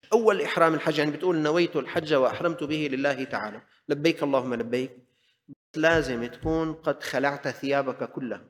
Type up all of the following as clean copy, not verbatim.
أول إحرام الحج، يعني بتقول نويت الحج وأحرمت به لله تعالى، لبيك اللهم لبيك، لازم تكون قد خلعت ثيابك كلها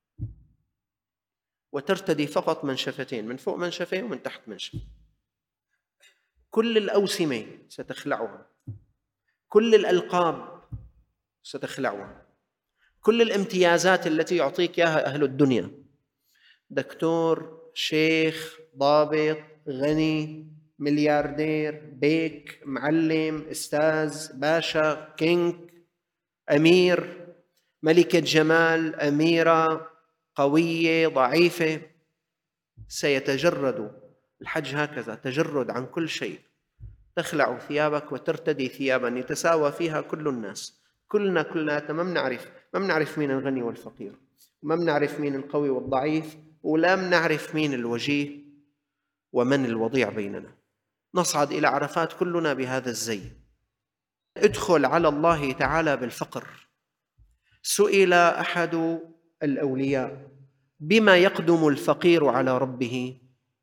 وترتدي فقط منشفتين، من فوق منشفة ومن تحت منشفة. كل الأوسمة ستخلعها، كل الألقاب ستخلعها، كل الامتيازات التي يعطيك إياها أهل الدنيا، دكتور، شيخ، ضابط، غني، ملياردير، بيك، معلم، أستاذ، باشا، كينج، أمير، ملكة جمال، أميرة، قوية، ضعيفة، سيتجرد. الحج هكذا، تجرد عن كل شيء، تخلع ثيابك وترتدي ثيابا يتساوى فيها كل الناس. كلنا ما بنعرف مين الغني والفقير، وما بنعرف مين القوي والضعيف، ولا بنعرف مين الوجيه ومن الوضيع بيننا. نصعد إلى عرفات كلنا بهذا الزي. ادخل على الله تعالى بالفقر. سئل أحد الأولياء: بما يقدم الفقير على ربه؟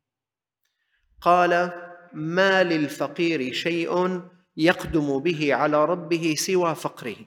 قال: ما للفقير شيء يقدم به على ربه سوى فقره.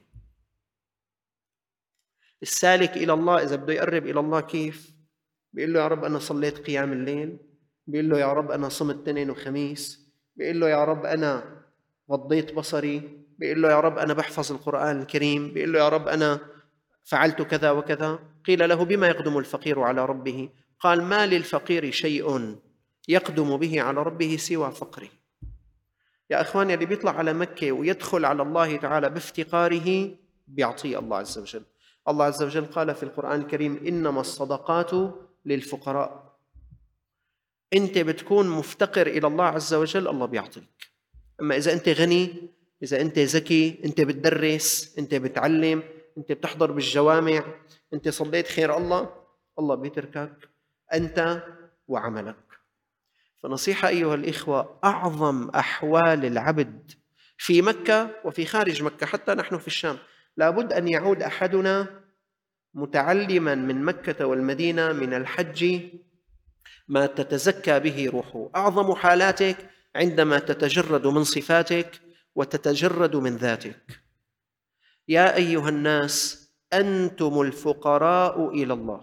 السالك إلى الله إذا بده يقرب إلى الله كيف؟ بيقول له: يا رب أنا صليت قيام الليل، بيقول له: يا رب أنا صمت اثنين وخميس، بيقول له: يا رب أنا غضيت بصري، بيقول له: يا رب أنا بحفظ القرآن الكريم، بيقول له: يا رب أنا فعلت كذا وكذا. قيل له: بما يقدم الفقير على ربه؟ قال: ما للفقير شيء يقدم به على ربه سوى فقره. يا أخواني، اللي بيطلع على مكة ويدخل على الله تعالى بافتقاره بيعطيه الله عز وجل. الله عز وجل قال في القرآن الكريم: إنما الصدقات للفقراء. أنت بتكون مفتقر إلى الله عز وجل، الله بيعطيك. أما إذا أنت غني، إذا أنت ذكي، أنت بتدرس، أنت بتعلم، أنت بتحضر بالجوامع، أنت صليت خير الله، الله بيتركك أنت وعملك. فنصيحة أيها الإخوة: أعظم أحوال العبد في مكة وفي خارج مكة، حتى نحن في الشام، لابد أن يعود أحدنا متعلما من مكة والمدينة من الحج ما تتزكى به روحه. أعظم حالاتك عندما تتجرد من صفاتك وتتجرد من ذاتك. يا أيها الناس أنتم الفقراء إلى الله.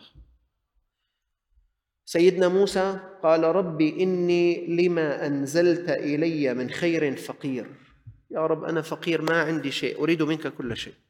سيدنا موسى قال: ربي إني لما أنزلت إلي من خير فقير. يا رب أنا فقير، ما عندي شيء، أريد منك كل شيء.